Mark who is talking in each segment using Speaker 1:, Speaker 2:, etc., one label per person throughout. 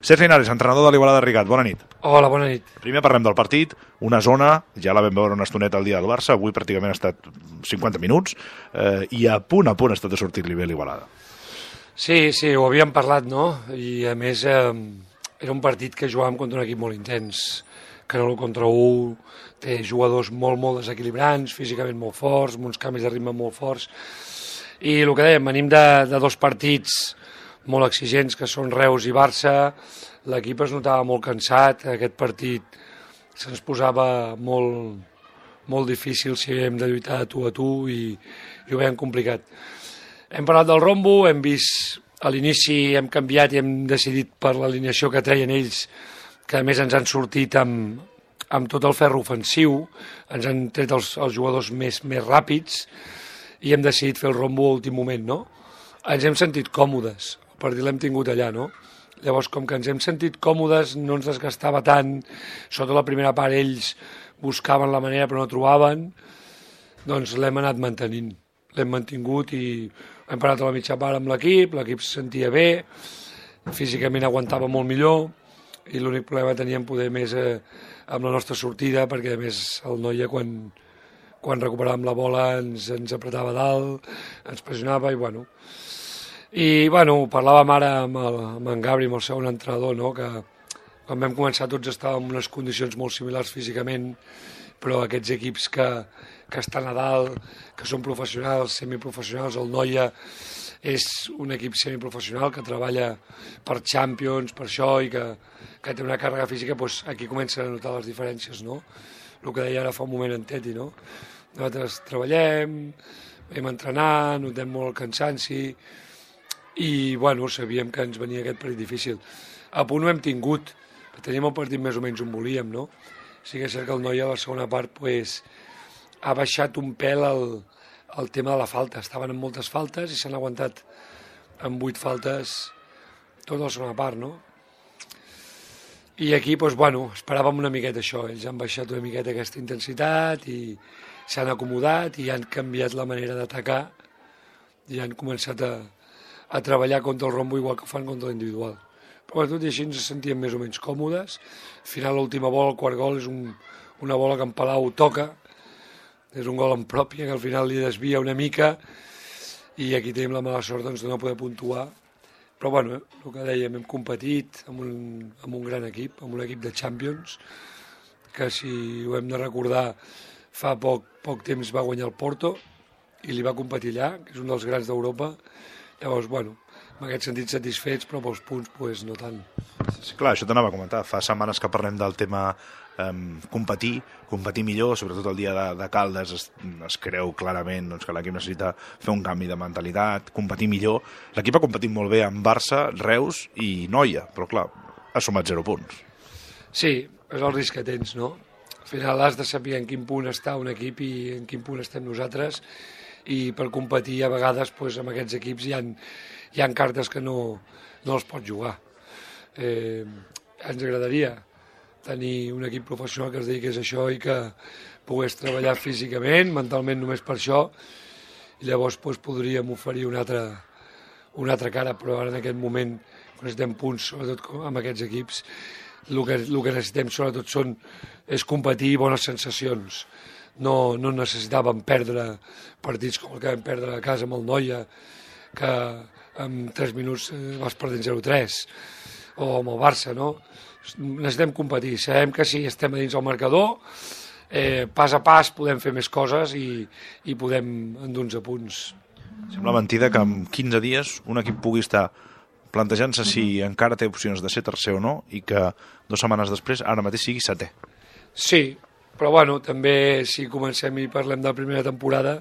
Speaker 1: Sergi Linares, entrenador de l'Igualada Rigat, bona nit.
Speaker 2: Hola, bona nit.
Speaker 1: Primer parlem del partit, una zona, ja la vam veure una estoneta al dia del Barça, avui pràcticament ha estat 50 minuts, i a punt ha estat de sortir l'Ibel Igualada.
Speaker 2: Sí, ho havíem parlat, no? I a més era un partit que jugàvem contra un equip molt intens, que en l'1 contra 1 té jugadors molt desequilibrants, físicament molt forts, amb uns canvis de ritme molt forts, i el que dèiem, venim de dos partits molt exigents, que són Reus i Barça. L'equip es notava molt cansat, aquest partit se'ns posava molt difícil si havíem de lluitar de tu a tu i ho veiem complicat. Hem parlat del rombo, hem vist a l'inici, hem canviat i hem decidit per l'alineació que treien ells, que a més ens han sortit amb tot el ferro ofensiu, ens han tret els jugadors més ràpids i hem decidit fer el rombo a últim moment, no? Ens hem sentit còmodes, el partit l'hem tingut allà, no? Llavors, com que ens hem sentit còmodes, no ens desgastava tant, sota la primera part ells buscaven la manera però no trobaven, doncs l'hem anat mantenint. L'hem mantingut i hem parat a la mitja part amb l'equip se sentia bé, físicament aguantava molt millor i l'únic problema teníem poder més amb la nostra sortida, perquè a més el Noia quan recuperàvem la bola ens apretava dalt, ens pressionava i parlàvem ara amb en Gabri, amb el segon entrenador, no? Que quan vam començar tots estàvem en unes condicions molt similars físicament, però aquests equips que estan a dalt, que són professionals, semiprofessionals, el Noia és un equip semiprofessional que treballa per Champions, per això, i que té una càrrega física, doncs aquí comencen a notar les diferències, no? El que deia ara fa un moment en Teti, no? Nosaltres treballem, vam entrenar, notem molt el cansanci i, sabíem que ens venia aquest partit difícil. A punt ho hem tingut, teníem el partit més o menys on volíem, no? Sí que és cert que el Noia a la segona part ha baixat un pèl el tema de la falta. Estaven amb moltes faltes i s'han aguantat amb 8 faltes tota la segona part, no? I aquí, esperàvem una miqueta això. Ells han baixat una miqueta aquesta intensitat i s'han acomodat i han canviat la manera d'atacar i han començat a treballar contra el rombo igual que fan contra l'individual. Però tot i així ens sentíem més o menys còmodes. Al final, l'última bola, el quart gol, és una bola que en Palau toca, és un gol en pròpia, que al final li desvia una mica, i aquí tenim la mala sort de no poder puntuar. Però el que dèiem, hem competit amb un gran equip, amb un equip de Champions, que si ho hem de recordar, fa poc temps va guanyar el Porto, i li va competir allà, que és un dels grans d'Europa. Llavors, en aquest sentit satisfets, però pels punts no tant.
Speaker 1: Sí, clar, això t'anava a comentar. Fa setmanes que parlem del tema competir millor, sobretot el dia de Caldes es creu clarament que l'equip necessita fer un canvi de mentalitat, competir millor. L'equip ha competit molt bé amb Barça, Reus i Noia, però clar, ha sumat 0 punts.
Speaker 2: Sí, és el risc que tens, no? Al final has de saber en quin punt està un equip i en quin punt estem nosaltres, i per competir a vegades amb aquests equips hi ha cartes que no els pots jugar. Ens agradaria tenir un equip professional que es dediqués a això i que pogués treballar físicament, mentalment només per això, i llavors podríem oferir una altra cara, però ara en aquest moment necessitem punts, sobretot amb aquests equips. El que necessitem sobretot és competir i bones sensacions. No necessitàvem perdre partits com el que vam perdre a casa amb el Noia, que en 3 minuts vas perdent 0-3, o amb el Barça, no? Necessitem competir. Sabem que si estem a dins del marcador, pas a pas podem fer més coses i podem endur-nos a punts.
Speaker 1: Sembla mentida que en 15 dies un equip pugui estar plantejant-se si encara té opcions de ser tercer o no i que 2 setmanes després ara mateix sigui setè.
Speaker 2: Sí, però també si comencem i parlem de la primera temporada,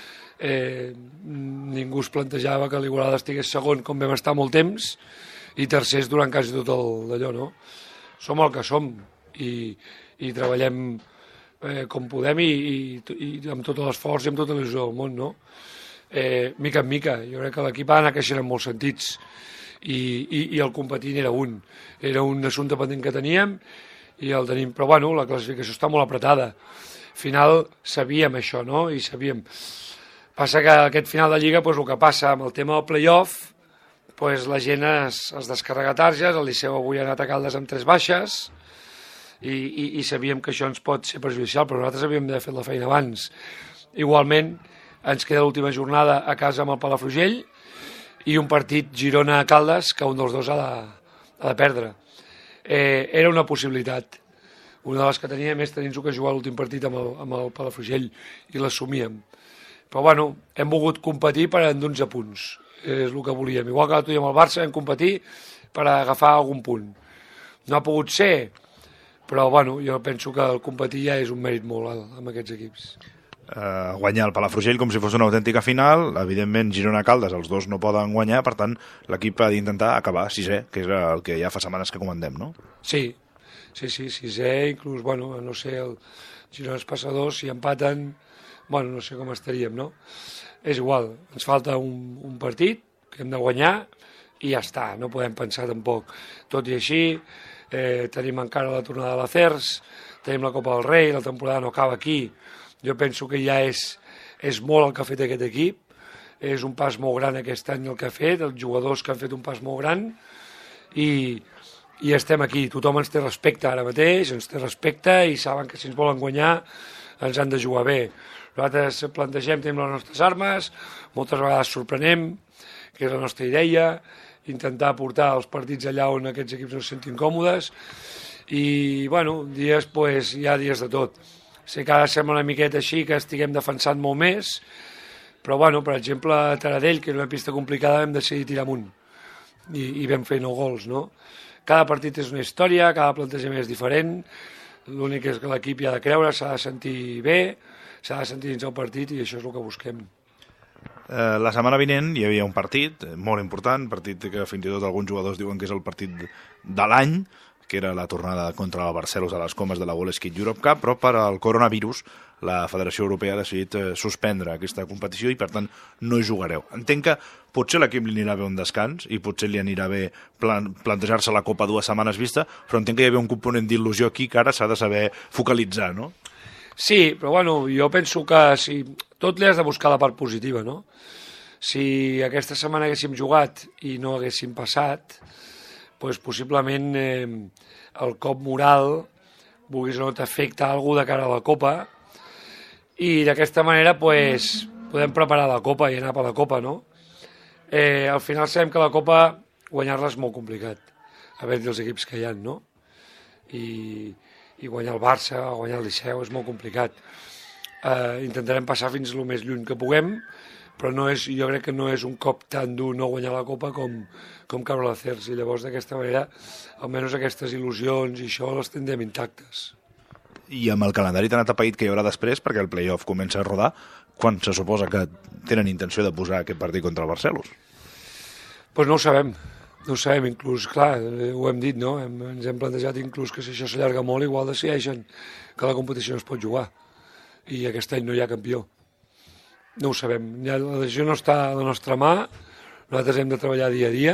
Speaker 2: ningú es plantejava que l'Igualada estigués segon com vam estar molt temps i tercers durant quasi tot d'allò, no? Som el que som i treballem com podem i amb tot l'esforç i amb tota l'il·lusió del món, no? Mica en mica, jo crec que l'equip ha d'anar creixent en molts sentits i el competint era un assumpte pendent que teníem i el tenim, però la classificació està molt apretada. Al final sabíem això, no? I sabíem. Passa que aquest final de Lliga, el que passa amb el tema del play-off, pues, la gent es descarrega targes, el Liceu avui ha anat a Caldes amb 3 baixes, i sabíem que això ens pot ser perjudicial, però nosaltres havíem d'haver fet la feina abans. Igualment, ens queda l'última jornada a casa amb el Palafrugell i un partit Girona-Caldes que un dels dos ha de perdre. Era una possibilitat. Una de les que teníem és tenir-nos que jugar l'últim partit amb el Palafrugell i l'assumíem. Però bueno, hem volgut competir per endur-nos a punts. És el que volíem. Igual que tu i amb el Barça vam competir per agafar algun punt. No ha pogut ser, però bueno, jo penso que el competir ja és un mèrit molt alt amb aquests equips.
Speaker 1: Guanyar el Palafrugell com si fos una autèntica final, evidentment Girona-Caldes els dos no poden guanyar, per tant l'equip ha d'intentar acabar sisè, que és el que ja fa setmanes que comandem, no?
Speaker 2: Sí, sisè, inclús, bueno, no sé, el Girona es passa 2, si empaten, bueno, no sé com estaríem, no? És igual, ens falta un partit que hem de guanyar i ja està, no podem pensar tampoc. Tot i així, tenim encara la tornada de l'Acers, tenim la Copa del Rei, la temporada no acaba aquí. Jo penso que ja és molt el que ha fet aquest equip, és un pas molt gran aquest any el que ha fet, els jugadors que han fet un pas molt gran, i estem aquí. Tothom ens té respecte ara mateix, ens té respecte i saben que si ens volen guanyar ens han de jugar bé. Nosaltres plantegem, tenim les nostres armes, moltes vegades sorprenem, que és la nostra idea, intentar portar els partits allà on aquests equips no se sentin còmodes, i bueno, dies, pues, hi ha dies de tot. Sé que ara sembla una miqueta així, que estiguem defensant molt més, però, bueno, per exemple, a Taradell, que era una pista complicada, vam decidir tirar amunt i vam fer 9 gols, no? Cada partit és una història, cada plantejament és diferent, l'únic és que l'equip hi ha de creure, s'ha de sentir bé, s'ha de sentir dins el partit i això és el que busquem.
Speaker 1: La setmana vinent hi havia un partit molt important, partit que fins i tot alguns jugadors diuen que és el partit de l'any, que era la tornada contra el Barcelos a les Comes de la World Skate Europe Cup, però per al coronavirus la Federació Europea ha decidit suspendre aquesta competició i per tant no hi jugareu. Entenc que potser l'equip li anirà bé un descans i potser li anirà bé plantejar-se la Copa 2 setmanes vista, però entenc que hi havia un component d'il·lusió aquí que ara s'ha de saber focalitzar, no?
Speaker 2: Sí, però bueno, jo penso que si tot li has de buscar la part positiva, no? Si aquesta setmana haguéssim jugat i no haguéssim passat, doncs possiblement el cop moral vulguis o no t'afecta alguna de cara a la Copa i d'aquesta manera pues, podem preparar la Copa i anar per la Copa, no? Al final sabem que la Copa guanyar-la és molt complicat, a veure els equips que hi ha, no? I guanyar el Barça o guanyar el Liceu és molt complicat. Intentarem passar fins el més lluny que puguem, però jo crec que no és un cop tan dur no guanyar la Copa com caure a l'Acers, i llavors d'aquesta manera almenys aquestes il·lusions i això les tindrem intactes.
Speaker 1: I amb el calendari tan atapeït que hi haurà després, perquè el play-off comença a rodar, quan se suposa que tenen intenció de posar aquest partit contra el Barcelos?
Speaker 2: Doncs no ho sabem, inclús, clar, ho hem dit, no? Ens hem plantejat inclús que si això s'allarga molt, igual decideixen que la competició no es pot jugar, i aquest any no hi ha campió. No ho sabem, la decisió no està a la nostra mà, nosaltres hem de treballar dia a dia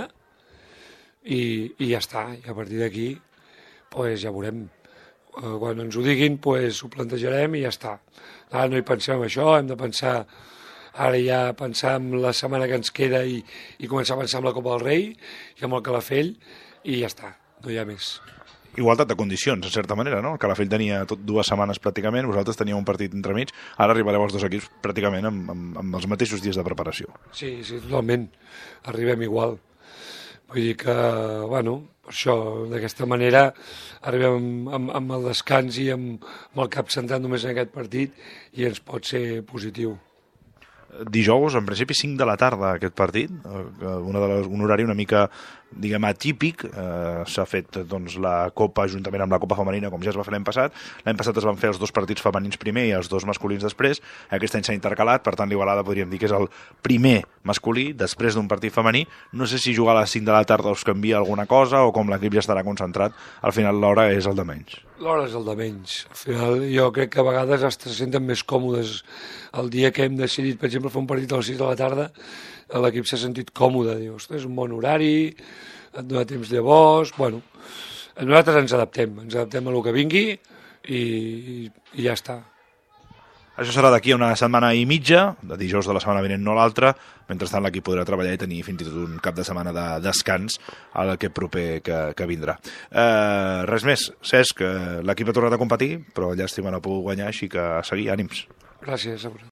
Speaker 2: i ja està, i a partir d'aquí pues, ja veurem. Quan ens ho diguin pues, ho plantejarem i ja està. Ara no hi pensem en això, hem de pensar ara ja pensar en la setmana que ens queda i començar a pensar en la Copa del Rei i amb el Calafell i ja està, no hi ha més.
Speaker 1: Igualtat de condicions, en certa manera, no? El Calafell tenia 2 setmanes pràcticament, vosaltres teníeu un partit entremig, ara arribareu els dos equips pràcticament amb els mateixos dies de preparació.
Speaker 2: Sí, totalment, arribem igual. Vull dir que, bueno, això, d'aquesta manera arribem amb el descans i amb el cap centrat només en aquest partit i ens pot ser positiu.
Speaker 1: Dijous, en principi, 5 de la tarda, aquest partit, un horari una mica, diguem, atípic. S'ha fet doncs, la Copa juntament amb la Copa femenina, com ja es va fer l'any passat. L'any passat es van fer els 2 partits femenins primer i els 2 masculins després. Aquest any s'ha intercalat, per tant, l'Igualada podríem dir que és el primer masculí després d'un partit femení. No sé si jugar a les 5 de la tarda us canvia alguna cosa o com l'equip ja estarà concentrat. Al final l'hora és el de menys.
Speaker 2: L'hora és el de menys. Al final jo crec que a vegades se senten més còmodes. El dia que hem decidit, per exemple, fer un partit a les 6 de la tarda, l'equip s'ha sentit còmode. Diu, ostres, és un bon horari, et dona temps de bosc... Bueno, nosaltres ens adaptem a el que vingui i ja està.
Speaker 1: Això serà d'aquí a una setmana i mitja, de dijous de la setmana vinent no l'altra. Mentrestant l'equip podrà treballar i tenir fins i tot un cap de setmana de descans a l'equip proper que vindrà. Res més, Cesc, l'equip ha tornat a competir, però llàstima no ha pogut guanyar, així que a seguir, ànims.
Speaker 2: Gràcies, a vosaltres.